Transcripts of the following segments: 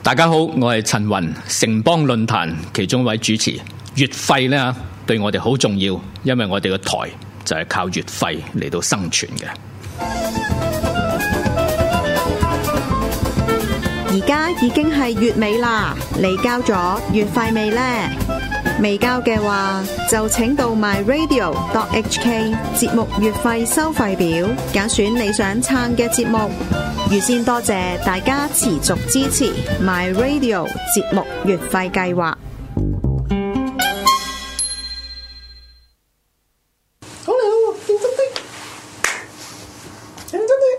大家好，我係陳雲，城邦論壇其中一位主持。月費呢對我哋好重要，因為我哋個台就係靠月費嚟到生存嘅。 而家已經係月尾啦，你交咗月費未呢？未交嘅話，就請到 myradio.hk 節目月費收費表，揀選你想撐嘅節目。預先多謝大家持續支持 myradio 節目月費計劃。 好嚟咯，認真啲，認真啲，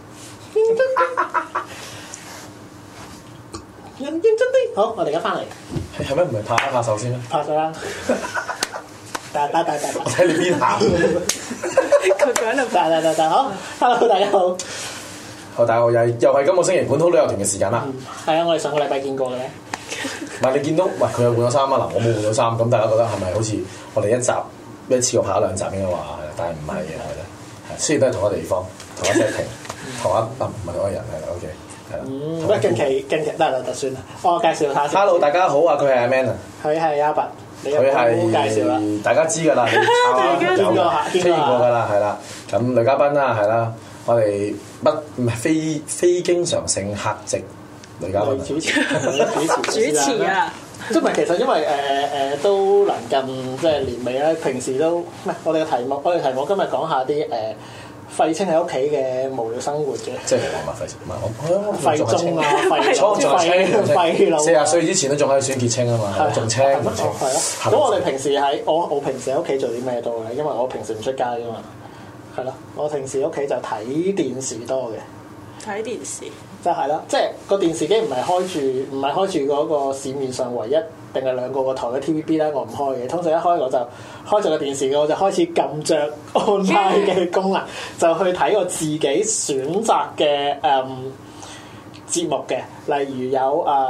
認真啲。好，我哋而家翻嚟。 係咩？唔係拍一拍手先咩？ 拍咗啦。大。 我睇你邊行。 佢喺度大。好 ，Hello， 大家好。 好，大家好，又係今個星期本土旅遊團嘅時間啦。 係啊，我哋上個禮拜見過嘅咧。 唔係你見到，喂佢又換咗衫啊！嗱，我冇換咗衫，咁大家覺得係咪好似我哋一次過拍一兩集應該話係，但係唔係嘅係咧，係雖然都係同一個地方、同一 setting、同一唔係同一個人係啦 ，OK 係啦。 喂，近期得就算啦。我介紹下先。 Hello， 大家好啊！佢係阿 Man 啊。 佢係阿拔。 佢係介紹啦， 大家知㗎啦，你有出現過㗎啦，係啦。咁女嘉賓啦，係啦，我哋唔係非經常性客席女嘉賓主持啊！即係其實因為都臨近即係年尾啦，平時都唔係我哋嘅題目今日講下啲廢青喺屋企嘅無聊生活嘅， 即係話廢青，唔係我廢中啊，廢老 40歲之前都仲可以選結青啊嘛，仲青唔青？ 係咯。咁我哋平時我平時喺屋企做啲咩多咧？因為我平時唔出街噶嘛，係咯。我平時屋企就睇電視多嘅。 睇電視。 就係啦，即係個電視機唔係開住嗰個市面上唯一定係兩個台嘅 TVB 咧，我唔開嘅。通常一開我就開咗個電視嘅，我就開始撳着 online 嘅功能，就去睇我自己選擇嘅節目嘅，例如有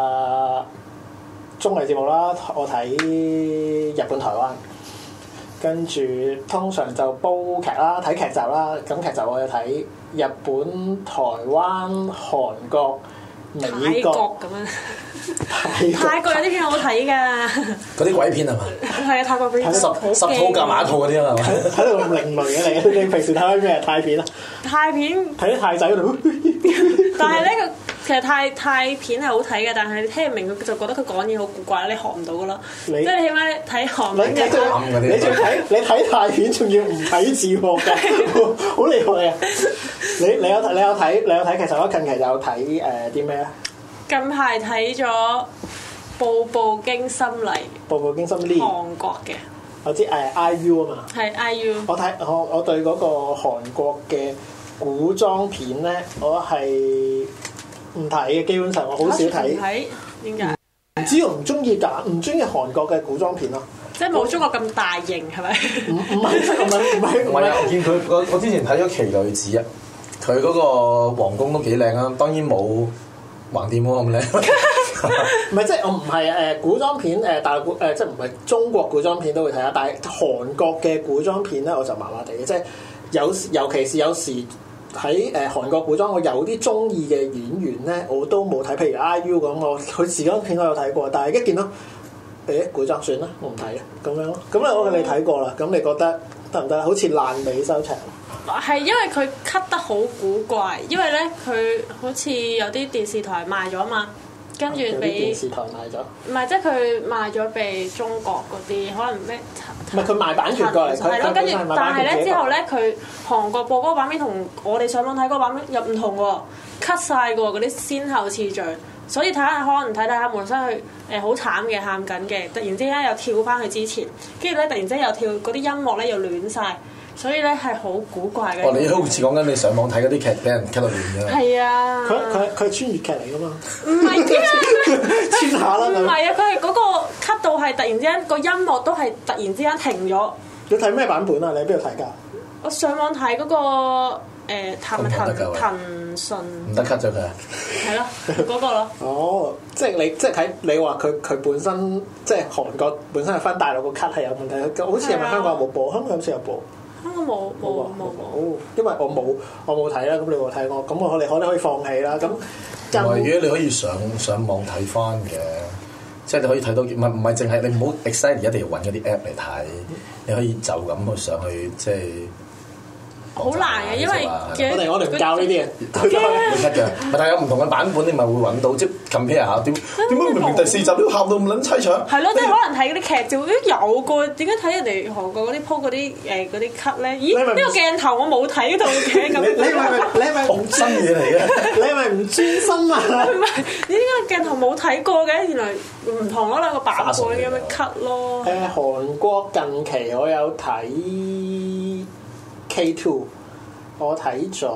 綜藝節目啦，我睇日本、台灣，跟住通常就煲劇啦，睇劇集啦。咁劇集我有睇日本、台灣、韓國、美國咁樣。泰國有啲片好睇㗎。 嗰啲鬼片係嘛？ 係啊，泰國片十套夾埋一套嗰啲啊係嘛？ 睇到咁另類嘅你平時睇開咩泰片啊？ 泰片睇啲泰仔嗰度。 但係呢個其實泰片係好睇嘅，但係你聽唔明佢就覺得佢講嘢好古怪，你學唔到㗎咯。即係你起碼睇韓文嘅， 你睇泰片仲要唔睇字幕㗎，好厲害啊！你有睇，其實我近期有睇啲咩咧？ 近排睇咗《步步驚心麗》， 步步驚心麗， 韓國嘅。 我知IU 啊嘛。係 IU。 我對嗰個韓國嘅古裝片咧，我係唔睇嘅，基本上我好少睇。 睇點解？ 唔知我唔中意韓國嘅古裝片咯。 即係冇中國咁大型係咪？ 唔係， 我見佢我之前睇咗《奇女子》啊，佢嗰個皇宮都幾靚啊，當然冇橫店咁靚。 唔係即係我唔係古裝片大陸即係唔係中國古裝片都會睇下，但係韓國嘅古裝片咧我就麻麻地嘅，即係尤其是有時喺韓國古裝我有啲中意嘅演員咧我都冇睇，譬如 IU 咁佢時裝片我有睇過，但係一見到古裝算啦，我唔睇啦咁樣咯。咁咧我哋睇過啦，咁你覺得得唔得？好似爛尾收場。 係因為佢 cut 得好古怪，因為咧佢好似有啲電視台賣咗嘛，跟住俾電視台賣咗。 唔係，即係佢賣咗俾中國嗰啲，可能咩？ 唔係佢賣版權過嚟， 係咯。跟住，但係咧之後咧，佢韓國播嗰個版面同我哋上網睇嗰個版面又唔同喎，cut 曬個嗰啲先後次序，所以睇下可能睇下門生去好慘嘅喊緊嘅，突然之間又跳翻去之前，跟住咧突然之間又跳嗰啲音樂咧又亂晒。所以咧係好古怪嘅。 你好似講緊你上網睇嗰啲劇俾人 cut 到亂嘅。 係啊。 佢係穿越劇嚟噶嘛？ 唔係啊， 穿下啦。 唔係啊，佢係嗰個 cut 到係突然之間個音樂都係突然之間停咗。 你睇咩版本啊？你喺邊度睇㗎？ 我上網睇嗰個騰訊。 唔得 cut 咗佢啊！ 係咯，嗰個咯。 哦，即係睇你話佢本身即係韓國本身係分大陸個 cut 係有問題，好似係咪香港有冇播？香港好似有播。 香港冇， 因為我冇睇啦，咁你冇睇我，咁我哋可以放棄啦。咁如果你可以上網睇翻嘅，即係你可以睇到，唔係淨係你唔好 excite 一定要揾嗰啲 app 嚟睇，你可以就咁去上去即係。 好難嘅，因為我哋唔教呢啲嘅， 唔得嘅。但係有唔同嘅版本，你咪會揾到，即係 compare 下點解明明第4集都喊到咁撚凄慘？ 係咯，即係可能睇嗰啲劇照都有個，點解睇人哋韓國嗰啲 po 嗰啲啲 cut 咧？咦？呢個鏡頭我冇睇到嘅咁。 你係咪好新嘢嚟嘅？ 你係咪唔專心啊？ 唔係，呢個鏡頭冇睇過嘅，原來唔同嗰兩個版本咁樣 cut 咯。 韓國近期我有睇。K2，我睇咗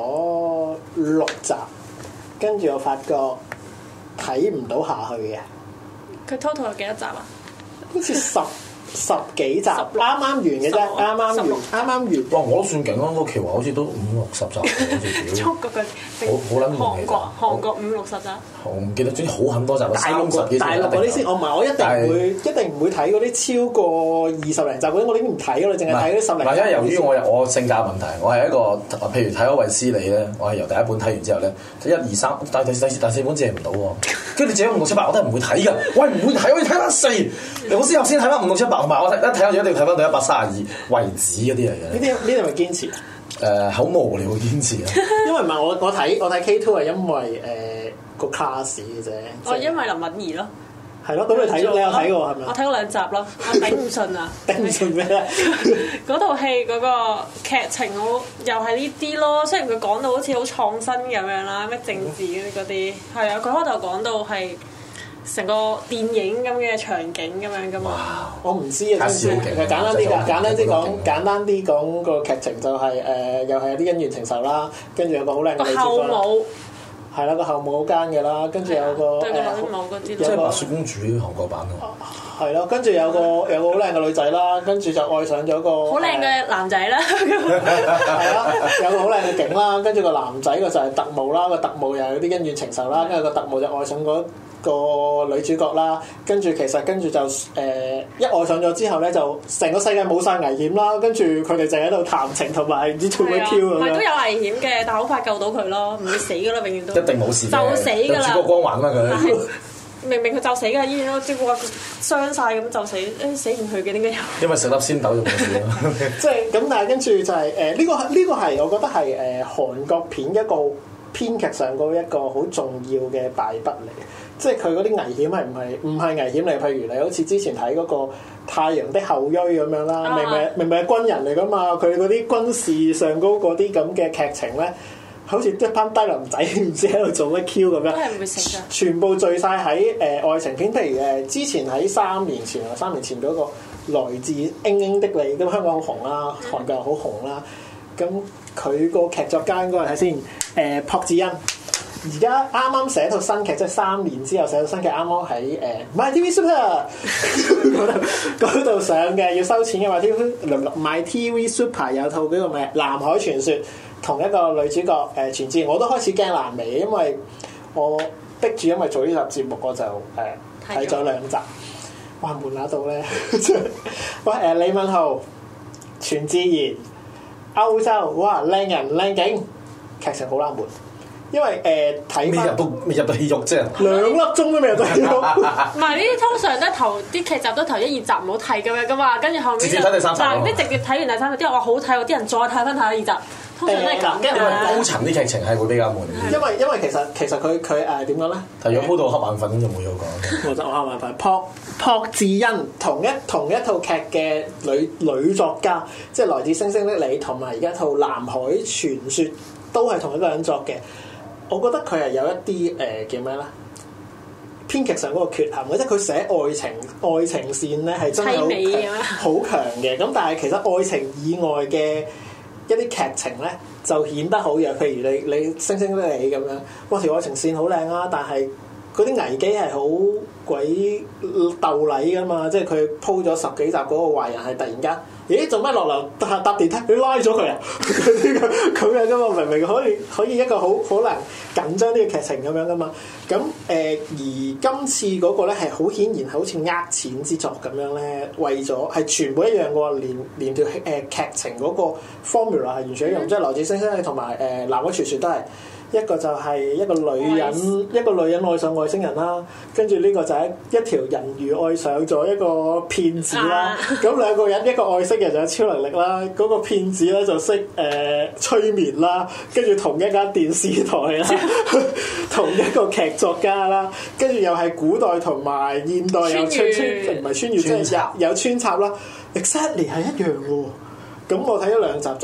6集，跟住我發覺睇唔到下去嘅。 佢 total 有幾多集啊？ 好似十幾集，啱啱完嘅啫，啱啱完。 哇！我都算勁咯，個期話好似都50-60集，好似中國嘅好撚悶嘅。 韓國50-60集。 我唔記得，總之好很多集， 大陸嗰啲先，我一定唔會睇嗰啲超過20零集嗰啲，我點唔睇㗎？你淨係睇嗰啲10零集。 因為由於我性格問題，我係一個譬如睇咗衛斯理咧，我係由第一本睇完之後咧，1、2、3，但係第4本借唔到喎。跟住你借咗5、6、7、8，我都係唔會睇㗎。喂，唔會睇，我要睇翻4。我先睇翻5、6、7、8，同埋我一睇咗一定要睇翻到132為止嗰啲嚟嘅。呢啲係咪堅持？好無聊堅持啊！ 因為唔係我睇 K2 係因為個 class 嘅啫。 我因為林敏怡咯。 係咯，咁你有睇過係咪？ 我睇過2集咯，我頂唔順啊！ 頂唔順咩咧？ 嗰套戲嗰個劇情好又係呢啲咯，雖然佢講到好似好創新咁樣啦，咩政治嗰啲，係啊，佢開頭講到係成個電影咁嘅場景咁樣噶嘛。 我唔知啊，簡單啲講個劇情就係又係有啲恩怨情仇啦，跟住有個好靚嘅女主角。後母係啦，個後母好奸嘅啦，跟住有個對個女母嗰啲， 即係白雪公主韓國版咯。 係咯，跟住有個好靚嘅女仔啦，跟住就愛上咗個好靚嘅男仔啦。 係啦，有個好靚嘅景啦，跟住個男仔個就係特務啦，個特務又有啲恩怨情仇啦，跟住個特務就愛上嗰個女主角啦，跟住就一愛上咗之後咧，就成個世界冇晒危險啦，跟住佢哋就喺度談情同埋唔知做咩 Q 咁樣。唔係都有危險嘅，但係好快救到佢咯，唔會死噶啦，永遠都一定冇事， 就死㗎啦， 主角光環啊嘛佢。明明佢就死㗎，醫院都即係話傷晒咁就死，死唔去嘅點解有？ 因為食粒仙豆就冇事咯。 即係咁，但係跟住就係呢個係我覺得係韓國片一個編劇上嗰一個好重要嘅敗筆嚟嘅。即係佢嗰啲危險係唔係危險嚟？譬如你好似之前睇嗰個《太陽的後裔》咁樣啦，明明係軍人嚟噶嘛，佢嗰啲軍事上高嗰啲咁嘅劇情咧，好似一班低能仔唔知喺度做乜 Q 咁樣， 都係唔會食㗎。全部聚晒喺愛情片，譬如之前喺3年前嗰個來自英英的你，咁香港好紅啦，韓國又好紅啦，咁佢個劇作家應該係睇先，朴智恩。而家啱啱寫套新劇，即係3年之後寫套新劇，啱啱喺My TV Super 嗰度上嘅，要收錢嘅。My TV Super 有套叫做咩《南海傳說》，同一個女主角全智賢，我都開始驚爛尾，因為我逼住因為做呢集節目，我就睇咗2集，哇悶下到咧！喂李敏鎬、全智賢、歐洲，哇靚人靚景，劇情好冷門。因為睇翻未入到戲肉啫 ，2粒鐘都未入到戲肉。 唔係呢啲通常都啲劇集都頭1、2集唔好睇咁樣噶嘛，跟住後面直接睇第3集。 啲直接睇完第3集，啲人話好睇喎，啲人再睇翻第2集，通常都係咁。 因為高層啲劇情係會比較悶。 因為其實佢點講咧？ 係如果鋪到黑眼粉咁就冇嘢講。 我就黑眼粉。朴智恩同一套劇嘅女作家，即係來自星星的你，同埋而家套《南海傳說》都係同一個人作嘅。我覺得佢係有一啲叫咩咧？編劇上嗰個缺陷，或者佢寫愛情線咧係真係好強嘅。咁但係其實愛情以外嘅一啲劇情咧就顯得好弱。譬如你星星的你咁樣，哇條愛情線好靚啊，但係嗰啲危機係好鬼鬥禮噶嘛。即係佢鋪咗10幾集嗰個壞人係突然間咦做咩落樓搭電梯？你拉咗佢啊？咁樣噶嘛，明明可以一個好難緊張呢個劇情咁樣噶嘛。咁而今次嗰個咧係好顯然係好似呃錢之作咁樣咧，為咗係全部一樣嘅喎，連條劇情嗰個 formula 係完全一樣，即係來自星星同埋南海傳說都係。一個就係一個女人愛上外星人啦，跟住呢個就係一條人魚愛上咗一個騙子啦。咁兩個人，一個外星人就有超能力啦，嗰個騙子咧就識催眠啦，跟住同一間電視台啦，同一個劇作家啦，跟住又係古代同埋現代有唔係穿越，即係有穿插啦。Exactly 係一樣嘅喎。咁我睇咗兩集就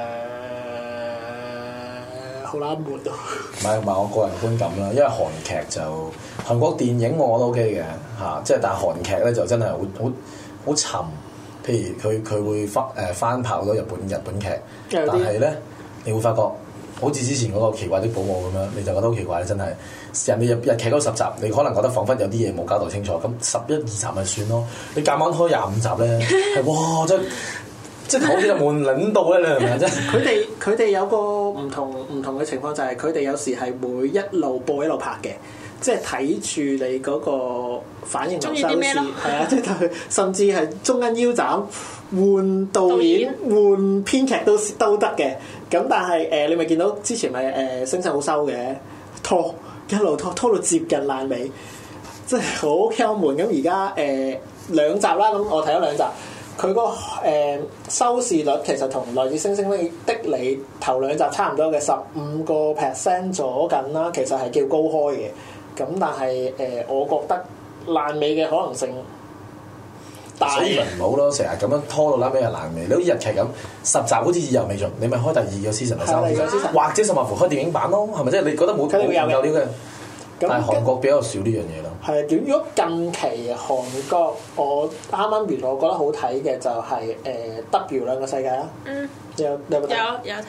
好啦，悶到。 唔係我個人觀感啦，因為韓劇就韓國電影我都 OK 嘅嚇，即係但係韓劇咧就真係好沉。譬如佢會翻拍好多日本劇，但係咧你會發覺好似之前嗰個奇怪的保姆咁樣，你就覺得好奇怪，真係人哋日劇嗰10集，你可能覺得彷彿有啲嘢冇交代清楚，咁11、2集咪算咯。你夾硬開25集咧，係哇真〜即係好似就悶撚到咧，你明唔明啫？ 佢哋有個唔同嘅情況，就係佢哋有時係會一路播一路拍嘅，即係睇住你嗰個反應同收視，係啊，即係甚至係中間腰斬換導演換編劇都得嘅。咁但係你咪見到之前咪星星好收嘅，一路拖到接近爛尾，即係好憍悶。咁而家兩集啦，咁我睇咗兩集。佢個收視率其實同來自星星的你頭兩集差唔多嘅15% 左近啦，其實係叫高開嘅。咁但係我覺得爛尾嘅可能性大。所以咪唔好咯，成日咁樣拖到爛尾係爛尾。你好似日劇咁10集好似意猶未盡，你咪開第2個 season 第3個 season，或者甚至乎開電影版咯，係咪即係你覺得冇夠料嘅？但係韓國比較少呢樣嘢咯。係啊， 如果近期韓國我啱啱完，我覺得好睇嘅就係W 兩個世界啦。嗯，你有睇。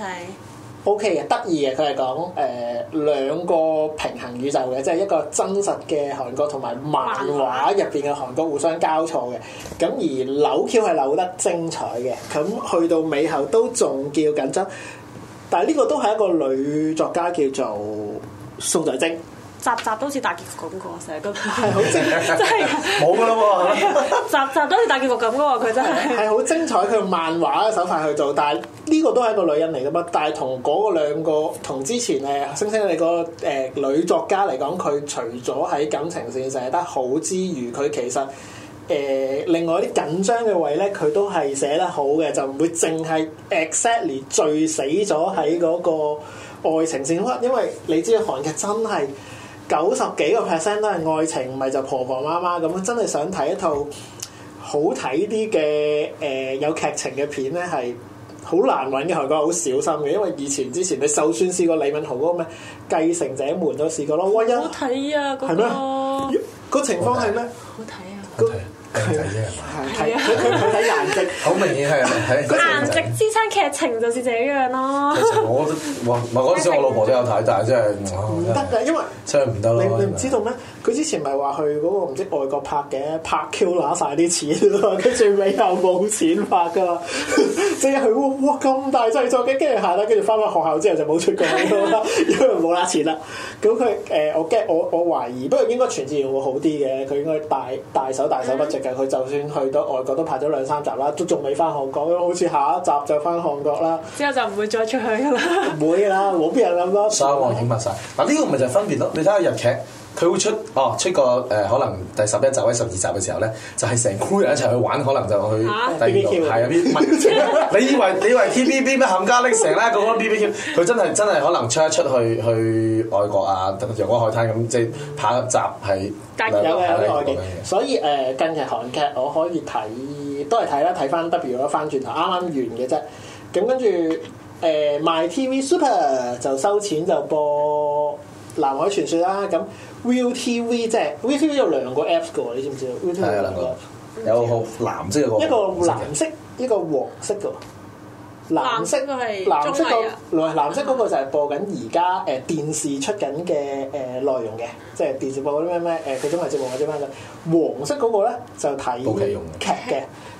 OK 嘅，得意嘅，佢係講兩個平行宇宙嘅，即係一個真實嘅韓國同埋漫畫入邊嘅韓國互相交錯嘅。咁而扭 Q 係扭得精彩嘅，咁去到尾後都仲叫緊張。但係呢個都係一個女作家叫做宋在晶。 集都好似大結局咁個，成日都係好精， 真係冇噶啦喎！ 集都好似大結局咁個喎，佢真係係好精彩，佢用漫畫嘅手法去做，但係呢個都係一個女人嚟噶嘛，但係同嗰兩個同之前星星你個女作家嚟講，佢除咗喺感情線寫得好之餘，佢其實另外啲緊張嘅位咧，佢都係寫得好嘅，就唔會淨係 exactly 醉死咗喺嗰個愛情線，因為你知道韓劇真係。90幾個% 都係愛情，唔係就婆婆媽媽咁。真係想睇一套好睇啲嘅有劇情嘅片咧，係好難揾嘅。韓國好小心嘅，因為之前你就算試過李敏豪嗰個咩繼承者們都試過咯。哇！ 好睇啊！嗰個係咩？個情況係咩？ 好睇啊！ 睇啫係嘛？ 係佢睇顏值， 好明顯係睇顏值支撐劇情就是這樣咯。 我都唔係嗰陣時，我老婆都有睇，但係真係唔得㗎，因為真係唔得咯。 你唔知道咩？佢之前咪話去嗰個唔知外國拍嘅，拍 Q 拿晒啲錢咯，跟住尾又冇錢拍㗎，即係佢哇咁大製作嘅，跟住下啦，跟住翻返學校之後就冇出過啦，因為冇拿錢啦。咁佢我懷疑，不過應該全智賢會好啲嘅，佢應該大手不值嘅。佢就算去到外國都拍咗2-3集啦，都仲未翻韓國，好似下一集就翻韓國啦。 之後就唔會再出去㗎啦。 唔會啦，冇邊人咁多。 所有我已經拍晒。嗱呢個咪就係分別咯。你睇下日劇。佢會出個可能第11集或者12集嘅時候咧，就係成區人一齊去玩，可能就去第二度係啊你以為 TVB 咩冚家拎成啦個 BBQ， 佢真係可能出去外國啊，陽光海灘咁，即係拍一集係有外景。所以近期韓劇我可以睇，都係睇啦，睇翻 W 咯，翻轉頭啱啱完嘅啫。咁跟住My TV Super 就收錢就播南海傳說啦，咁。ViuTV 即係 ViuTV 有2個 Apps 嘅喎，你知唔知啊 ？ViuTV 有2個， 有個藍色嘅一個藍色，一個黃色嘅。 藍色個係綜藝啊！ 藍色嗰個就係播緊而家電視出緊嘅內容嘅，即係電視播嗰啲咩佢綜藝節目或者咩嘅。黃色嗰個咧就睇劇嘅。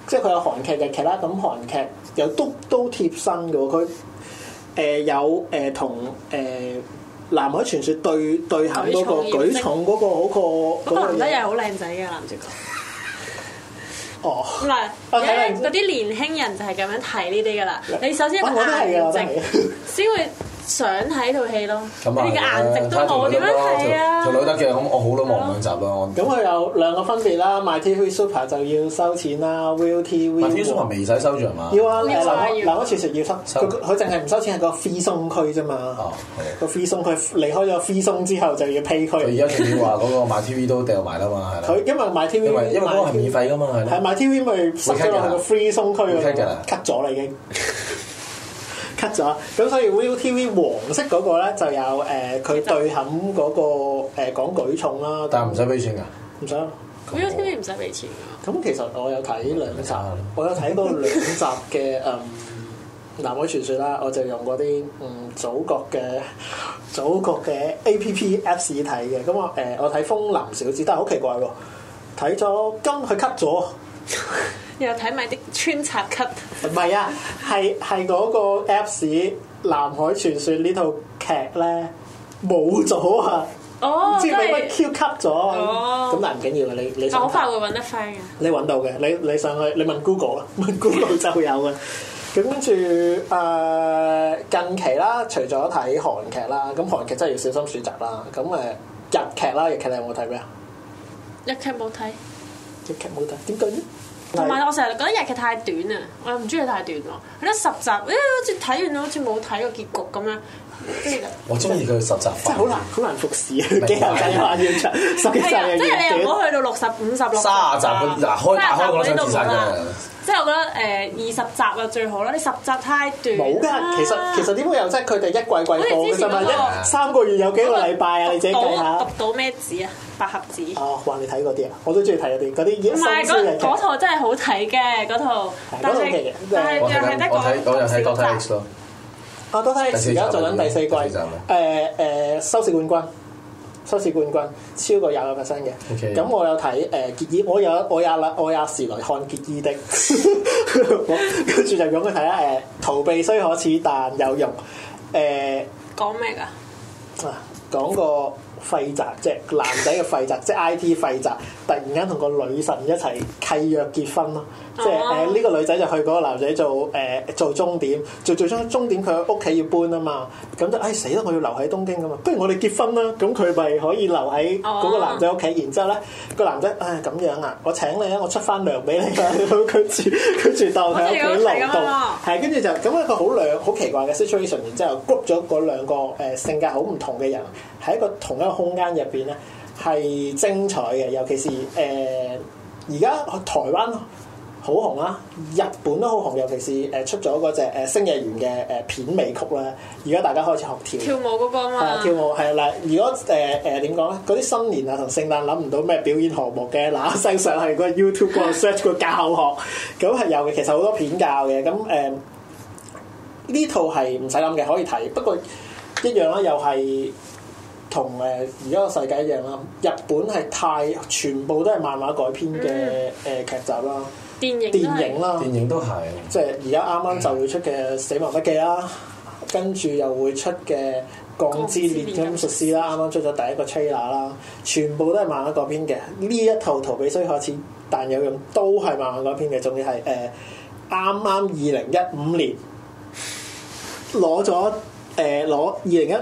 即係佢有韓劇、日劇啦。咁韓劇又都貼身嘅喎，佢有同南海傳說對行嗰個舉重嗰個嗰個男仔又係好靚仔嘅男主角。 哦， 嗱，嗰啲年輕人就係咁樣睇呢啲噶啦。你首先有個顏值，先會想睇套戲咯。你嘅顏值都冇，點樣睇啊？ 條女得嘅，咁我好都望兩集咯。 咁佢有兩個分別啦，MyTV Super 就要收錢啦，ViuTV Super 未使收住係嘛？ 要啊，南海傳說要收，佢淨係唔收錢係個 free zone 區啫嘛。 哦， 個 free zone 佢離開咗 free zone之後就要 pay 區。 佢而家仲要話嗰個 MyTV 都掉埋啦嘛，係啦。 佢因為 MyTV 因為嗰個係免費噶嘛，係。 係 MyTV 咪塞咗落去個 free zone 區嗰度 cut 咗啦已經。cut 咗，咁所以 ViuTV 黃色嗰個咧就有佢對冚嗰個講舉重啦， 但係唔使俾錢㗎， 唔使。 ViuTV 唔使俾錢㗎。 咁其實我有睇兩集，我有睇過2集嘅南海傳說啦，我就用嗰啲祖國嘅 APP Apps 睇嘅。咁我睇《風林小子》，但係好奇怪喎，睇咗佢 cut 咗。 又睇埋啲穿插 cut， 唔係啊，係嗰個 Apps《南海傳說》呢套劇咧冇咗啊！唔知俾乜 Q cut 咗，咁但係唔緊要嘅，你好快會揾得翻嘅。 你揾到嘅，你上去你問 Google 啦，問 Google 就有嘅。咁跟住近期啦，除咗睇韓劇啦，咁韓劇真係要小心選擇啦。咁日劇啦，日劇你有冇睇咩啊？ 日劇冇睇， 日劇冇睇，點解呢？ 同埋我成日覺得日劇太短啊，我又唔中意太短喎。佢得10集，好似睇完好似冇睇個結局咁樣。 我中意佢10集， 真係好難服侍啊！幾廿集要長，10幾集又即係你又唔好去到60、50、60、 30集嗱開我想自殺㗎。 即係我覺得20集啊最好啦，你10集太短。 冇㗎，其實點會有啫？佢哋一季播嘅啫嘛，3個月有幾個禮拜啊？你自己計下。 讀到咩紙啊？百合紙。 哦，話你睇嗰啲啊，我都中意睇嗰啲唔係嗰套真係好睇嘅嗰套，但係又係得我又睇 Doctor X 咯。 Doctor X 而家做緊第4季，收視冠軍超過20% 嘅。咁我有睇結衣，我也是來看結衣的，跟住就咁去睇下逃避雖可恥但有用。 講咩㗎？ 講個廢宅，即係男仔嘅廢宅，即係 IT 廢宅，突然間同個女神一齊契約結婚咯。即係呢個女仔就去嗰個男仔做鐘點，做鐘點佢屋企要搬啊嘛，咁就死啦！我要留喺東京噶嘛，不如我哋結婚啦。咁佢咪可以留喺嗰個男仔屋企，然之後咧個男仔咁樣啊，我請你啊，我出翻糧俾你啊，跟住當佢屋企勞動，係跟住就咁一個好奇怪嘅 situation，然之後 group 咗嗰兩個性格好唔同嘅人喺同一個空間入邊咧，係精彩嘅，尤其是而家台灣好紅啦，日本都好紅，尤其是出咗嗰隻星野源嘅片尾曲啦。而家大家開始學跳舞嗰個啊嘛， 跳舞係啦。如果點講咧，嗰啲新年啊同聖誕諗唔到咩表演項目嘅，嗱聲上係個 YouTube 嗰個 search 個教學，咁係有嘅。其實好多片教嘅，咁呢套係唔使諗嘅，可以睇。不過一樣啦，又係同而家個世界一樣啦。日本係全部都係漫畫改編嘅劇集啦。電影啦， 電影都係， 即係而家啱啱就會出嘅《死亡筆記》啦，跟住又會出嘅《鋼之鍊金術師》啦，啱啱出咗第一個 trailer 啦，全部都係漫畫改編嘅。呢一套逃避雖可恥但有用都係漫畫改編嘅，仲要係啱啱2015年攞咗攞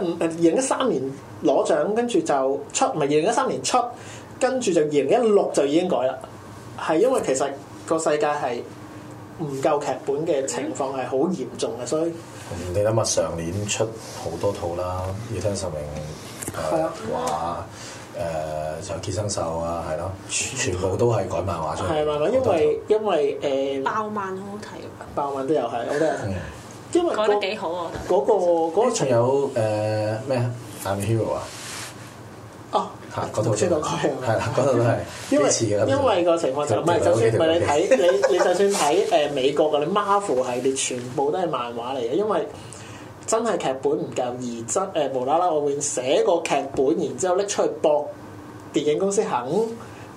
2013年攞獎，跟住就出，唔係2013年出，跟住就2016就已經改啦，係因為其實個世界係唔夠劇本嘅情況係好嚴重嘅，所以你諗下上年出好多套啦，《要聽實名》話就《寄生獸》啊，係咯，全部都係改漫畫出嚟。 係漫畫，因為爆漫好好睇㗎， 爆漫都有係，我覺得因為改得幾好啊！我覺得嗰個仲有咩啊？《I'm Hero》啊。嗰套出到佢係啦，嗰套都係因為個情況就唔係，就算唔係你睇你就算睇美國嘅你 Marvel 系列，全部都係漫畫嚟嘅，因為真係劇本唔夠，而無啦啦我會寫個劇本，然之後拎出去搏電影公司肯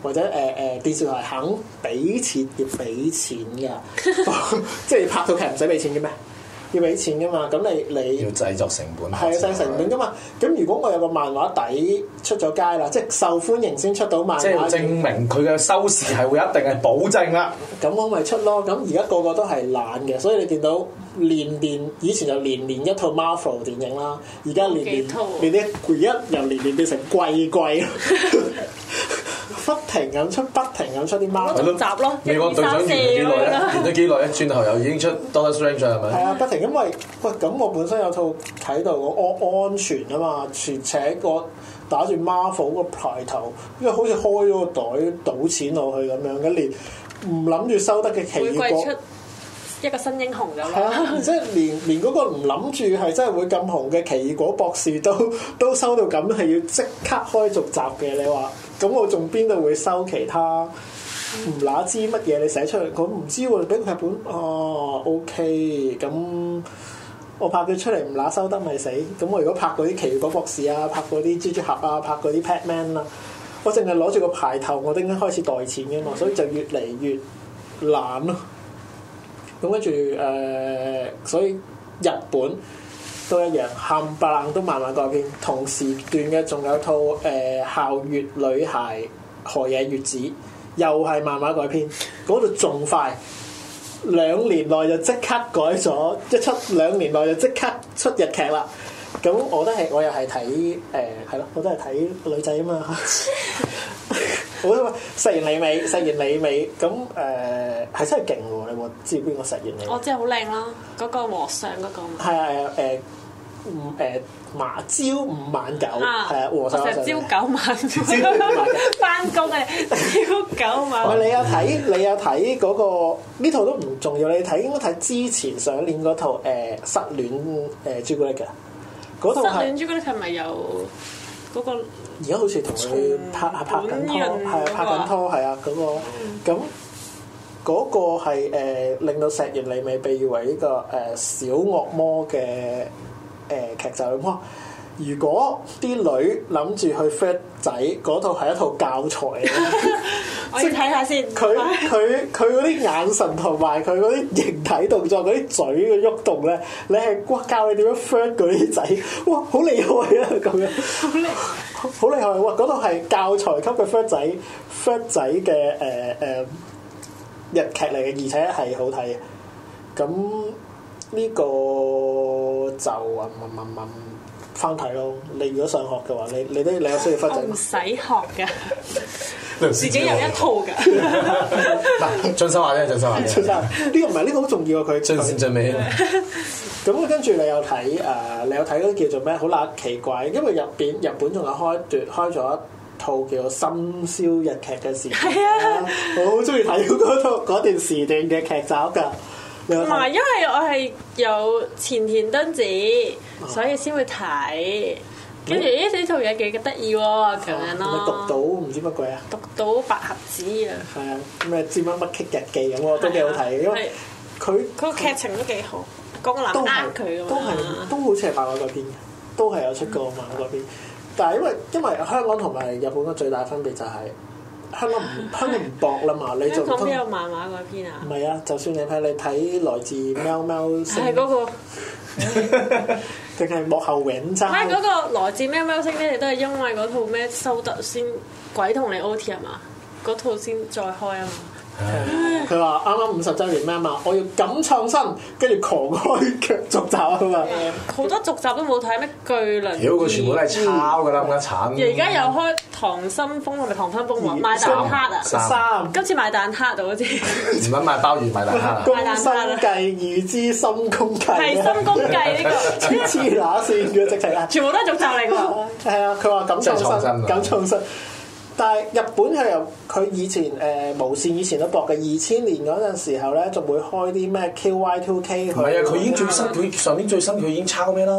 或者電視台肯俾錢要俾錢㗎，即係拍套劇唔使俾錢嘅咩？要俾錢㗎嘛，咁你要製作成本係啊，製成本㗎嘛。咁如果我有個漫畫底出咗街啦，即係受歡迎先出到漫畫， 即係要證明佢嘅收視係會一定係保證啦。 咁我咪出咯。咁而家個個都係懶嘅，所以你見到年以前就年一套 Marvel 電影啦，而家年而家由年變成季。不停咁出啲貓集咯， 美國隊長完咗幾耐咧？完咗幾耐咧？轉頭又已經出 Doctor Strange 係咪？ 係啊，不停，因為咁我本身有套睇到我安全啊嘛，且個打住 Marvel 個牌頭，因為好似開咗個袋賭錢落去咁樣，一年唔諗住收得嘅奇異博士。 一個新英雄咁係啊，即係連嗰個唔諗住係真係會咁紅嘅奇異果博士都收到咁，係要即刻開續集嘅。你話咁我仲邊度會收其他唔乸知乜嘢？你寫出嚟，佢唔知喎，你俾個劇本OK，咁我拍佢出嚟唔乸收得咪死？咁我如果拍嗰啲奇異果博士啊，拍嗰啲蜘蛛俠啊，拍嗰啲 Batman 啊，我淨係攞住個牌頭，我都已經開始袋錢嘅嘛，所以就越嚟越懶咯。咁跟住所以日本都一樣，冚唪唥都慢慢改編。同時段嘅仲有套校園女孩河野月子，又係慢慢改編，嗰度仲快，2年內就即刻改咗，2年內就即刻出日劇啦。咁我又係睇係咯，我都係睇女仔啊嘛。好石原里美咁係真係勁喎！你有冇知邊個石原里美？ 我知好靚啦，嗰個和尚嗰個。 係啊麻朝5晚9係啊，和尚。 我成日朝9晚翻工嘅朝9晚。 你有睇嗰個呢套都唔重要，你應該睇之前上年嗰套失戀朱古力嘅嗰套係。 失戀朱古力係咪有嗰個？ 而家好似同佢拍緊拖，係啊拍緊拖，係啊嗰個咁嗰個係令到石原里美被譽為呢個小惡魔嘅劇集。哇！如果啲女諗住去 flirt 仔，嗰套係一套教材嚟嘅。 我要睇下先。 佢嗰啲眼神同埋佢嗰啲形體動作、嗰啲嘴嘅喐動咧，你係教你點樣 flirt 嗰啲仔，哇！好厲害啊咁樣。好厲害！哇！嗰套係教材級嘅 flirt 仔嘅日劇嚟嘅，而且係好睇嘅。咁呢個就翻睇咯。你如果上學嘅話，你有需要 flirt 仔唔使學㗎，自己有一套㗎。 嗱，進修下啫， 呢個唔係，呢個好重要啊！佢進善盡美。 咁跟住你有睇嗰啲叫做咩？好乸奇怪，因為日本仲有開咗一套叫做深宵日劇嘅時段。係啊，我好中意睇嗰段時段嘅劇集㗎。唔係，因為我係有前田敦子，所以先會睇。跟住呢套嘢幾得意喎，咁樣咯。 你讀到唔知乜鬼啊？ 讀到百合子啊！ 係啊，咩知乜棘日記咁喎，都幾好睇。因為佢個劇情都幾好，講個男呃佢㗎嘛。 都好似係漫畫嗰邊嘅，都係有出過漫畫嗰邊。但係因為香港同埋日本嘅最大分別就係香港唔搏啦嘛，你就香港邊有漫畫嗰篇啊？ 唔係啊，就算你睇來自喵喵星， 係嗰個。 定係幕後永爭？ 嗰個來自喵喵星咧，你都係因為嗰套咩收得先鬼同你 OT 係嘛？嗰套先再開啊嘛。 佢話啱啱50週年咩嘛？我要咁創新，跟住狂開續集啊嘛。 好多續集都冇睇咩巨輪。 屌，佢全部都係抄㗎啦，咁慘。 而家又開溏心風同埋溏心風喎，賣蛋撻啊！今次賣蛋撻到好似。 唔撚賣鮑魚，賣蛋撻啊！ 宮心計預知心宮計。 係心宮計呢個。 黐乸線嘅直情啊！ 全部都係續集嚟㗎。 係啊，佢話咁創新。但係日本佢以前無線以前都播嘅2000年嗰陣時候咧，仲會開啲咩 QY2K。 唔係啊，佢已經最新，佢上年最新佢已經抄咩啦？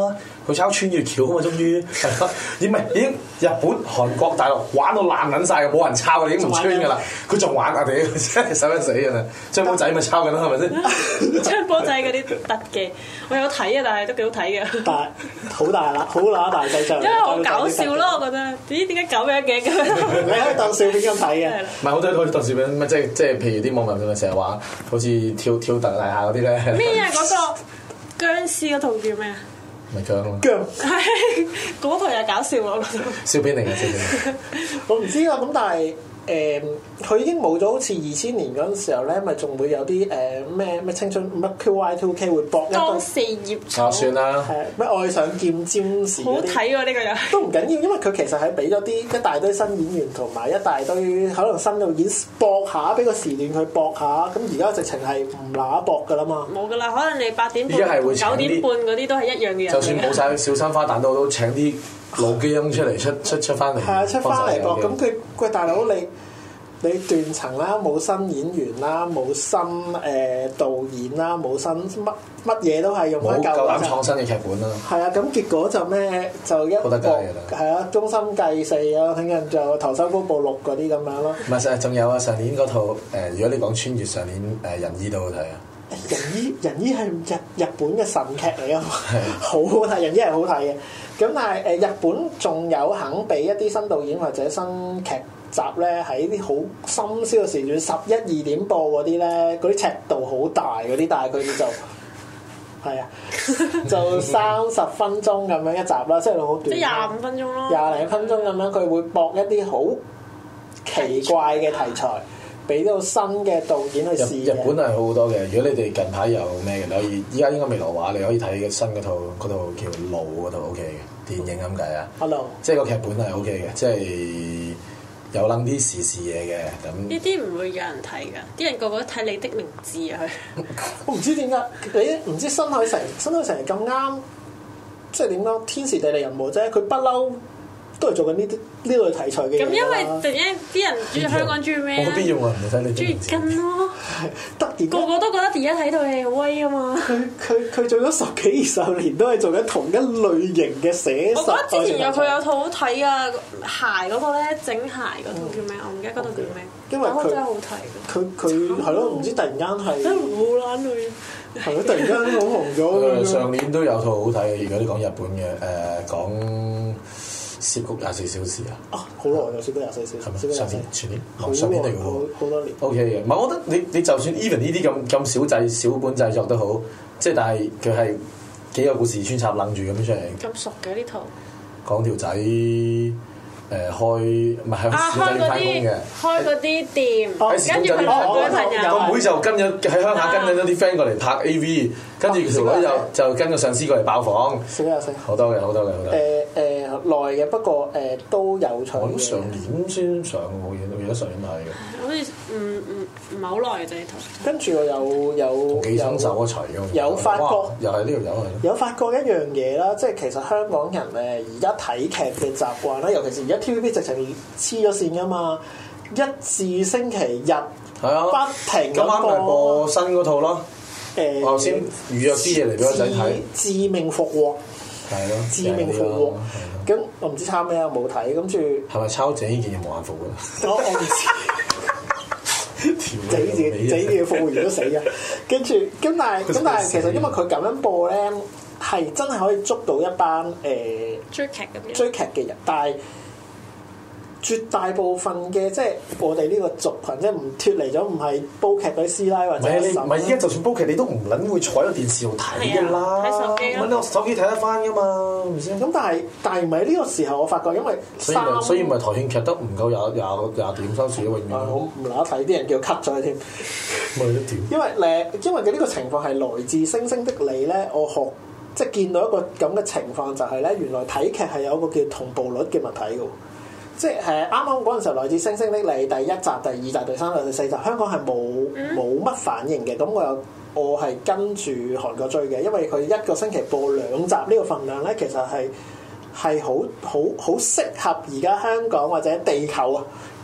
佢抄穿越橋啊嘛，終於已經日本、韓國、大陸玩到爛撚晒嘅，冇人抄嘅，已經唔穿㗎啦。佢仲玩啊！屌，真係使乜死㗎啦！張波仔咪抄緊啦，係咪先？ 張波仔嗰啲特技，我有睇啊，但係都幾好睇嘅。 但係好大啦，好乸大細張。 因為好搞笑咯，我覺得。咦？點解咁樣嘅？ 你可以當笑片咁睇嘅。 唔係好多可以當笑片，咩即係譬如啲網民咪成日話，好似跳大廈嗰啲咧。 咩啊？嗰個殭屍嗰套叫咩啊？ 咪姜咯， 係嗰套又搞笑喎， 笑片嚟嘅笑片。 我唔知啊，咁但係佢已經冇咗好似2000年嗰陣時候咧，咪仲會有啲咩青春乜 QY2K 會搏一堆四葉草。 算啦。 係咩愛上劍尖士好睇喎呢個又。 都唔緊要，因為佢其實係俾咗啲一大堆新演員同埋一大堆可能新導演搏下，俾個時段佢搏下。咁而家直情係唔乸搏噶啦嘛。 冇噶啦，可能你8點半、 而家係會請 9點半嗰啲都係一樣嘅人。 就算冇晒小生花旦都請啲老基因出嚟出翻嚟。 係啊，出翻嚟搏。咁佢大佬你斷層啦，冇新演員啦，冇新導演啦，冇新乜嘢都係用翻舊。冇夠膽創新嘅劇本啦。 係啊，咁結果就咩就一好得計㗎啦。 係啊，中心計4啊，聽日就投手嗰部6嗰啲咁樣咯。 唔係，仲有啊！上年嗰套如果你講穿越，上年仁醫都好睇啊。 仁醫係日本嘅神劇嚟啊，好好睇，仁醫係好睇嘅。咁但係日本仲有肯俾一啲新導演或者新劇集咧，喺啲好深宵嘅時段11、2點播嗰啲咧，嗰啲尺度好大嗰啲，但係佢哋就係啊，就30分鐘咁樣一集啦，即係好短， 即係25分鐘咯 ，20零分鐘咁樣，佢會搏一啲好奇怪嘅題材，俾到新嘅導演去試。 日本係好好多嘅，如果你哋近排有咩嘅，你可以依家應該未落畫，你可以睇新嗰套叫《路》嗰套 OK 嘅電影咁計啊。 Hello， 即係個劇本係 OK 嘅，即係有撚啲時事嘢嘅咁。 呢啲唔會有人睇㗎，啲人個個都睇你的名字啊！佢我唔知點解你唔知新海誠咁啱，即係點講天時地利人和啫，佢不嬲。都係做緊呢類題材嘅嘢。 咁因為突然間啲人中意香港中意咩啊？ 冇必要啊，唔睇你中意跟咯， 得意個個都覺得而家睇套戲好威啊嘛！ 佢做咗10幾20年都係做緊同一類型嘅寫實。 我覺得之前佢有套好睇啊，鞋嗰個咧整鞋嗰套叫咩？我唔記得嗰套叫咩。 因為佢真係好睇。 佢係咯，唔知突然間係真係好懶女。 係咯，突然間好紅咗。 上年都有套好睇嘅，如果你講日本嘅講。涉谷24小時啊！ 好耐就涉谷24小時。 上年、前年、上年嚟嘅喎， 好多年。 O K 嘅，唔係我覺得你就算 even 呢啲咁小本製作都好，即係但係佢係幾個故事穿插楞住咁出嚟。 咁熟嘅呢套？ 講條仔開唔係喺小仔翻工嘅， 開嗰啲店， 跟住佢朋友個妹就跟咗喺鄉下跟緊咗啲 friend 過嚟拍 A V， 跟住條女就跟個上司過嚟爆房。好多嘅。 耐嘅，不過都有趣。 我諗上年先上嘅，我記得上年係嘅。 好似唔係好耐嘅啫呢套。 跟住我有寄生獸一齊嘅。 有發覺， 又係呢條友係。 有發覺一樣嘢啦，即係其實香港人而家睇劇嘅習慣啦，尤其是而家 TVB 直情黐咗線噶嘛，一至星期日係啊，不停咁播。今晚咪播新嗰套咯。我頭先預約啲嘢嚟俾我仔睇。 致命復活。係咯。致命復活。咁我唔知抄咩啊，冇睇，跟住係咪抄鄭伊健嘅無限復活？ 我唔知，鄭伊健復活完都死嘅。跟住咁但係其實因為佢咁樣播咧，係真係可以捉到一班追劇嘅人，但係絕大部分嘅即係我哋呢個族群，即係唔脫離咗，唔係煲劇嗰啲師奶或者唔係依家就算煲劇，你都唔撚會坐喺個電視度睇㗎啦， 睇手機揾到手機睇得翻㗎嘛，係咪先？ 咁但係唔係呢個時候，我發覺因為所以咪台慶劇得唔夠廿點收視咯，永遠。 好唔乸睇，啲人叫 cut 咗佢添。因為嘅呢個情況係來自《星星的你》咧，我即係見到一個咁嘅情況，就係咧原來睇劇係有一個叫同步率嘅物體㗎。即係啱啱嗰陣時候，來自《星星的你》第1集、第2集、第3集、第4集，香港係冇乜反應嘅。咁我係跟住韓國追嘅，因為佢一個星期播2集呢個份量咧，其實係好適合而家香港或者地球啊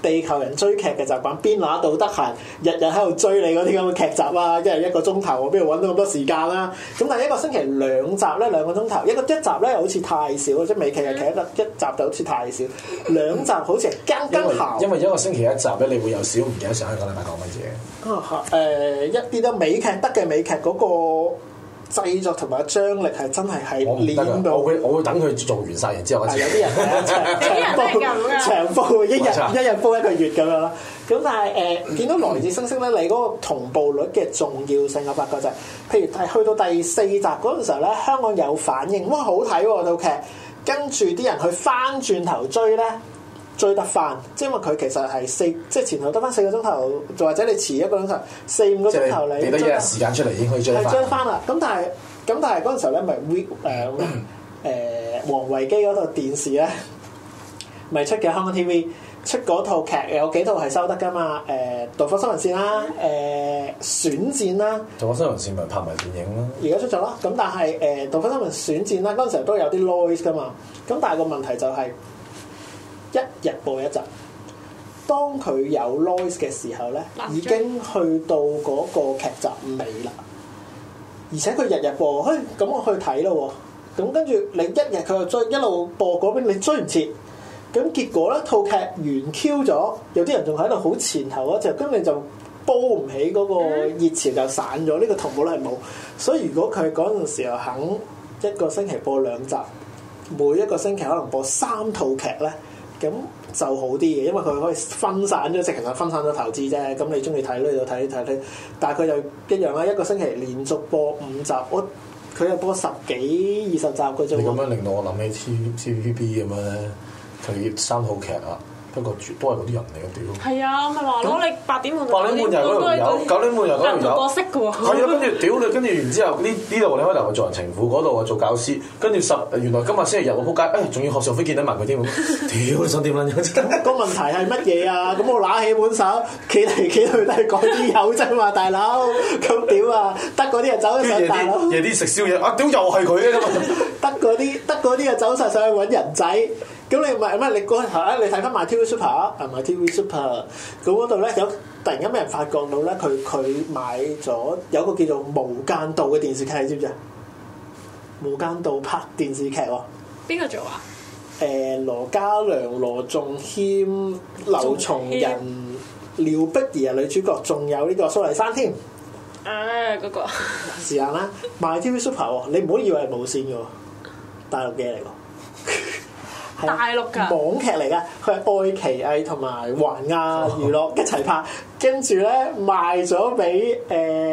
地球人追劇嘅習慣，邊乸度得閒，日日喺度追你嗰啲咁嘅劇集啊！一日1個鐘頭，我邊度揾到咁多時間啦？咁但係一個星期2集咧，2個鐘頭，一集咧好似太少，即係美劇嘅劇一集就好似太少，2集好似係更效。 因為一個星期1集咧，你會有少唔記得上一個禮拜講乜嘢。 一啲都美劇得嘅美劇嗰個製作同埋張力係真係練到， 我會等佢做完晒，然之後有啲人長煲一日煲1個月咁樣啦。咁但係見到來自星星咧，你嗰個同步率嘅重要性，我發覺就係，譬如係去到第4集嗰陣時候咧，香港有反應，哇好睇喎套劇，跟住啲人去翻轉頭追咧。追得翻，即係因為佢其實係即係前後得翻4個鐘頭，或者你遲1個鐘頭4-5個鐘頭你俾得一日時間出嚟已經可以追翻。 係追翻啦，咁但係嗰陣時候咧，咪王維基嗰套電視咧，咪出嘅香港 TV 出嗰套劇有幾套係收得噶嘛？導火新聞線啦，選戰啦， 導火新聞線咪拍埋電影咯。 而家出咗啦，咁但係導火新聞選戰啦，嗰陣時候都有啲 noise 噶嘛，咁但係個問題就係。1日播1集，當佢有 noise 嘅時候咧，已經去到嗰個劇集尾啦。而且佢日日播，咁我去睇咯喎。咁跟住你一日佢又追，一路播嗰邊，你追唔切。咁結果咧，套劇完 Q 咗，有啲人仲喺度好前頭嗰隻，咁你就煲唔起嗰個熱潮就散咗。呢個同步率係冇。所以如果佢嗰陣時候肯1個星期播2集，每一個星期可能播3套劇咧。咁就好啲嘅，因為佢可以分散咗，即係其實分散咗投資啫。咁你中意睇呢度睇，但係佢就一樣啦。1個星期連續播5集，佢又播10幾20集嘅啫。 你咁樣令到我諗起 TVB 咁樣咧，佢3套劇啊。不過都係嗰啲人嚟嘅屌。係啊，咪話咯，你8點半又嗰度有，9點半又嗰度有。 角色嘅喎。係啊，跟住屌你，跟住然之後呢度你開頭做人情婦，嗰度我做教師，跟住原來今日星期日我仆街，仲要學上飛見得埋佢添，屌你想點撚樣？ 個問題係乜嘢啊？咁我揦起本手，企嚟企去都係嗰啲友啫嘛，大佬。咁屌啊？得嗰啲人走咗上大佬。 夜啲食宵夜，屌又係佢嘅嘛。 得嗰啲人走晒上去揾人仔。咁你唔係咩？你嗰陣你睇翻 MyTV Super 啊，MyTV Super 咁嗰度咧，有突然間俾人發覺到咧，佢買咗有個叫做《無間道》嘅電視劇，你知唔知啊？《無間道》拍電視劇喎。 邊個做啊？ 羅嘉良、羅仲謙、劉松仁、廖碧兒啊女主角，仲有呢個蘇麗珊添。 嗰個時間啦，MyTV Super 喎，你唔好以為係無線嘅喎，大陸嘅嚟㗎。 大陸㗎網劇嚟㗎，佢係愛奇藝同埋環亞娛樂一齊拍，跟住咧賣咗俾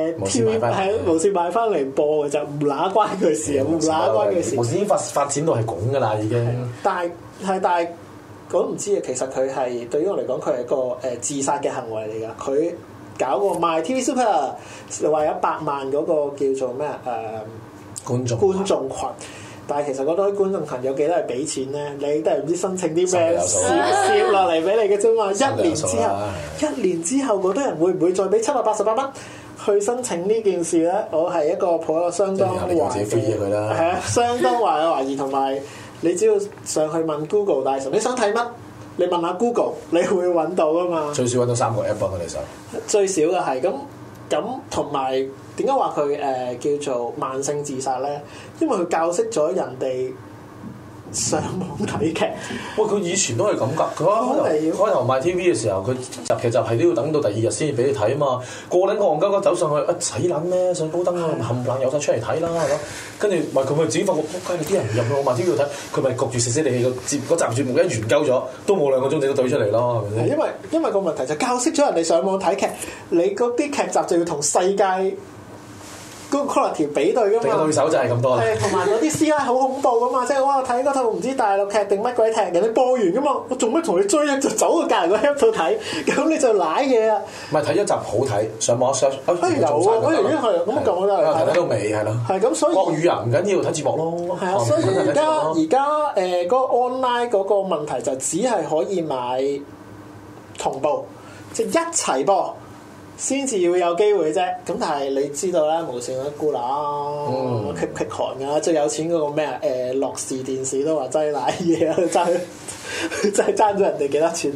TV 喺無線買翻嚟播嘅，就唔乸關佢事啊，唔乸關佢事。 無線已經發展到係咁㗎啦，已經。但係我都唔知啊。其實佢係對於我嚟講，佢係一個自殺嘅行為嚟㗎。佢搞個 MyTV Super，話有100萬嗰個叫做咩觀眾群。 但係其實嗰堆觀眾群有幾多係俾錢咧？你都係唔知申請啲咩攝落嚟俾你嘅啫嘛。一年之後嗰堆人會唔會再俾788蚊去申請呢件事咧？我係一個抱一個相當懷疑，係啊，相當懷疑同埋你只要上去問 Google 大神，你想睇乜？你問下 Google，你會揾到噶嘛？ 最少揾到3個 app 幫佢哋手。 最少嘅係咁同埋點解話佢叫做慢性自殺咧？因為佢教識咗人哋上網睇劇。 喂，佢以前都係咁㗎。佢開頭賣 TV 嘅時候，佢集劇集係都要等到第2日先至俾你睇啊嘛。個撚個戇鳩鳩走上去，使撚咩？上高登冚唪唥有晒出嚟睇啦，係咯。跟住咪佢咪自己發覺，仆街！啲人唔入去我賣 TV 度睇，佢咪焗住死死地氣個集節目一完鳩咗，都冇2個鐘仔都對出嚟咯，係咪先？ 因為個問題就教識咗人哋上網睇劇，你嗰啲劇集就要同世界嗰個 quality 比對噶嘛， 對手就係咁多啦。 係同埋嗰啲師奶好恐怖噶嘛，即係我睇嗰套唔知大陸劇定乜鬼劇，人哋播完噶嘛，我做咩同你追啊？就走去隔離個 app 度睇，咁你就舐嘢啊！ 唔係睇一集好睇，上網 search 有啊，已經係咁撳我都係睇到尾係咯。係咁，所以國語啊唔緊要睇節目咯。 係啊，所以而家嗰個 online 嗰個問題就只係可以買同步，即係一齊播。先至要有機會啫，咁但係你知道啦，無線嗰啲姑乸棘韓㗎，最有錢嗰個咩啊？樂視電視都話擠奶嘢啊，真係爭咗人哋幾多錢？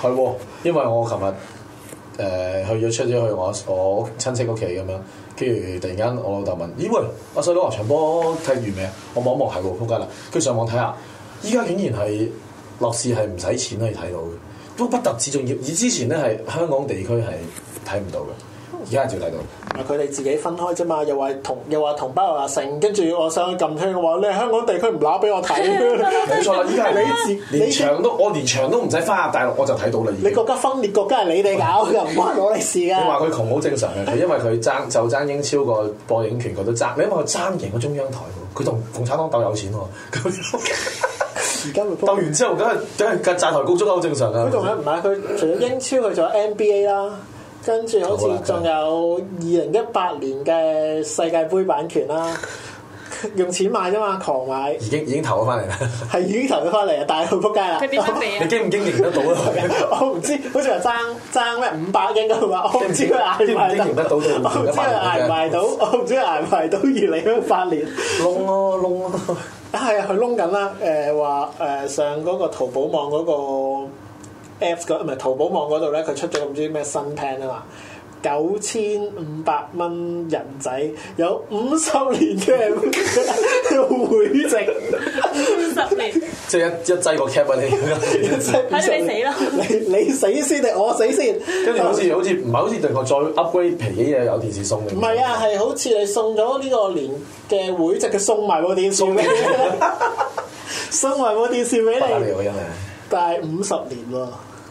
係喎，因為我琴日出咗去我親戚屋企咁樣，跟住突然間我老豆問：咦喂，阿細佬場波踢完未啊？我望一望係喎，撲街啦！跟住上網睇下，依家竟然係樂視係唔使錢可以睇到嘅，都不特止仲要，以之前咧係香港地區係睇唔到嘅。而家照睇到， 佢哋自己分開啫嘛，又話同胞話成，跟住我上去撳聽嘅話，你係香港地區唔攞俾我睇， 冇錯啦！依家係連場都我連場都唔使翻入大陸我就睇到啦。 你國家分裂國家係你哋搞嘅，唔關我哋事㗎。 你話佢窮好正常嘅，佢因為佢爭英超個播映權佢都爭，你因為佢爭贏個中央台喎，佢同共產黨鬥有錢喎。而家鬥完之後，梗係債台高築好正常㗎。 佢仲有唔係佢除咗英超，佢仲有 NBA 啦。跟住好似仲有2018年嘅世界盃版權啦，用錢買啫嘛，狂買。已經投咗翻嚟啦，係已經投咗翻嚟啊！但係佢撲街啦。佢點樣你經唔經營得到啊？ 我唔知，好似話爭咩500英㗎嘛，我唔知佢捱唔捱得到。我唔知佢捱唔捱到，我唔知佢捱唔捱到2018年。窿咯，係啊，佢窿緊啦。話上嗰個淘寶網嗰個。Apps 唔係淘寶網嗰度咧，佢出咗唔知咩新 plan 啊嘛，9500蚊人仔，有50年嘅會籍 ，50年， 即係一劑個 cap 啊你， 睇你死啦！ 你死先定我死先？ 跟住好似唔係好似另外再 upgrade 皮嘅嘢有電視送嘅， 唔係啊，係好似你送咗呢個年嘅會籍，佢送埋部電視俾你，送埋部電視俾你，但係50年喎。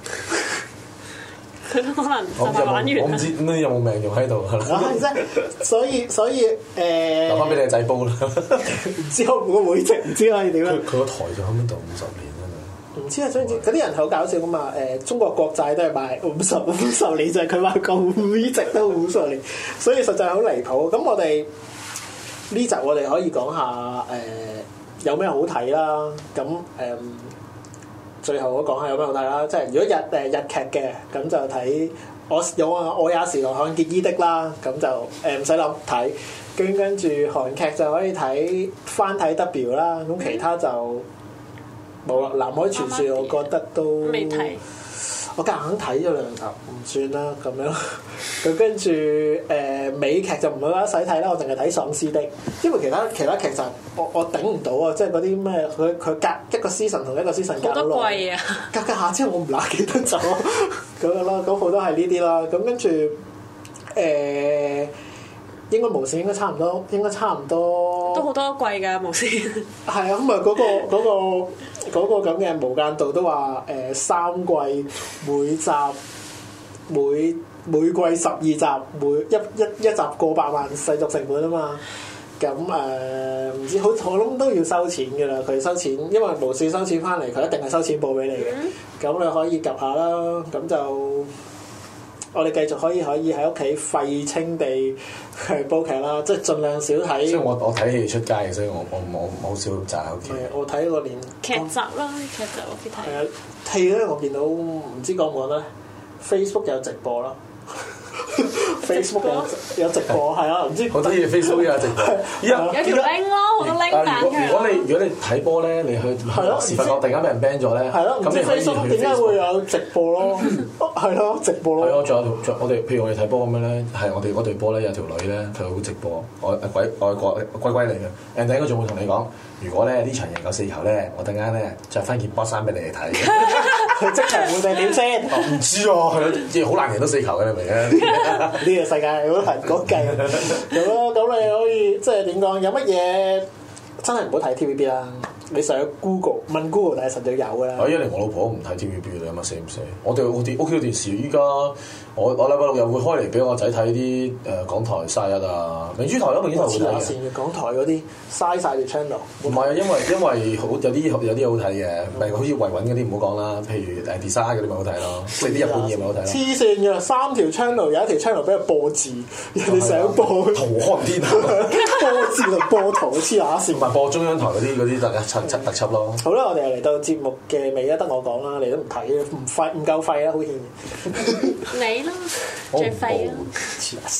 佢都可能就係玩完啦。 我唔知咁有冇命用喺度係啦。 所以留翻俾你個仔煲啦。 唔知我個會籍唔知可以點樣。 佢個台就喺邊度50年啊嘛。 唔知啊，總之嗰啲人好搞笑噶嘛。中國國債都係賣50年，就係佢話個會籍都50年，所以實在好離譜。咁我哋呢集我哋可以講下有咩好睇啦。咁最後我講下有咩好睇啦，即係如果日劇嘅咁就睇我也是來看結衣的啦，咁就唔使諗睇，跟住韓劇就可以睇翻睇 W 啦，咁其他就冇啦。南海傳說我覺得都未睇， 我夾硬睇咗2集，唔算啦咁樣。咁跟住美劇就唔係話使睇啦，我淨係睇喪屍的，因為其他劇集我頂唔到啊！即係嗰啲咩佢隔一個 season 同一個 season 隔好耐，隔下之後我唔乸記得咗咁樣咯。咁好多係呢啲啦。咁跟住應該無線應該差唔多， 都好多季㗎無線。 係啊，咁啊嗰個咁嘅無間道都話3季每季12集，每一集過100萬製作成本啊嘛。咁唔知我諗都要收錢㗎啦。佢收錢，因為無線收錢翻嚟，佢一定係收錢報俾你嘅。咁你可以 𥄫 下啦。咁就我哋繼續可以喺屋企廢青地去煲劇啦，即係盡量少睇。 所以我睇戲出街嘅，所以我好少宅喺屋企。 我睇個連劇集啦，劇集我幾睇。 係啊，戲咧我見到唔知講唔講咧 ，Facebook 有直播啦。Facebook 有直播係啊，唔知好多嘢 Facebook 有直播， 有條 link 咯，好多 link 彈出嚟。 如果你睇波咧，你去時發覺突然間俾人 ban 咗咧， 係咯，唔知 Facebook 點解會有直播咯？係咯，直播咯。 係啊，仲有我哋，譬如我哋睇波咁樣咧，係我哋嗰隊波咧有條女咧，佢會直播，外國龜嚟嘅，人哋應該仲會同你講，如果咧呢場贏夠4球咧，我突然間咧着翻件波衫俾你哋睇。佢即場會定點先？ 唔知啊，係咯，即係好難贏到4球嘅，你明啊？ 呢個世界好難講計咁咯。咁你可以即係點講？有乜嘢真係唔好睇 TVB 啦？你上 Google 問 Google，但係實在有㗎啦。 因為我老婆唔睇 TVB 你有乜死唔死？我哋屋企嘅電視依家我禮拜6又會開嚟俾我仔睇啲港台31啊，明珠台都明珠台會睇嘅。 港台嗰啲嘥晒條 channel。 唔係啊，因為好有啲好睇嘅，唔係好似維穩嗰啲唔好講啦。譬如design 嗰啲咪好睇咯，即係啲日本嘢咪好睇咯。黐線嘅3條 channel，有一條 channel 俾佢播字，人哋想播圖看天下， 播字同播圖黐乸線。 唔係播中央台嗰啲特輯咯。 好啦，我哋又嚟到節目嘅尾啦，得我講啦，你都唔睇，唔夠廢啦，好似你咯，最廢啦。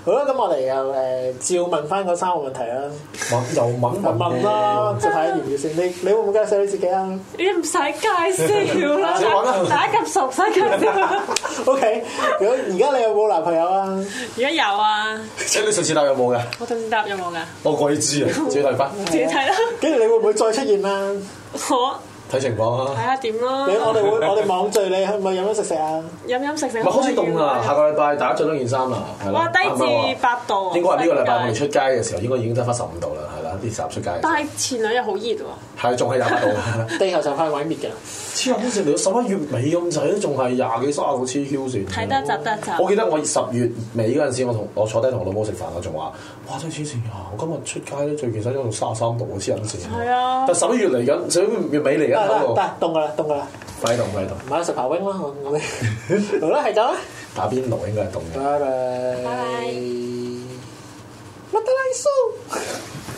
好啦，咁我哋又照問翻嗰3個問題啦。問啦，就睇完要先。你會唔會介紹你自己啊？ 你唔使介紹啦，大家咁熟，使介紹。 OK， 如果而家你有冇男朋友啊？ 而家有啊。 即係你上次答有冇㗎？ 我上次答有冇㗎？ 我鬼知啊，自己睇翻。 自己睇啦。 跟住你會唔會再出現啊？ 我睇情況啊。 睇下點咯。 我哋網聚你係咪飲飲食食啊？ 飲飲食食。 唔係開始凍啦，下個禮拜大家着多件衫啦，係啦。 哇！低至8度。 應該話呢個禮拜我哋出街嘅時候應該已經得翻15度啦，係啦，啲時候出街。 但係前2日好熱喎。 係，仲係28度。 地球就快毀滅㗎。 黐線，嚟到11月尾咁滯都仲係20幾30度黐 Q 線。 睇得就得就。 我記得我10月尾嗰陣時，我坐低同我老母食飯，我仲話：哇！真係黐線啊！我今日出街咧最近洗咗到33度，黐撚線。 係啊。 但11月嚟緊，11月尾嚟緊喺度。 得凍㗎啦。 快凍。 買食刨冰啦，我哋好啦，係咁啦。 打邊爐應該係凍嘅。 拜拜。 拜拜。 麥德拉蘇。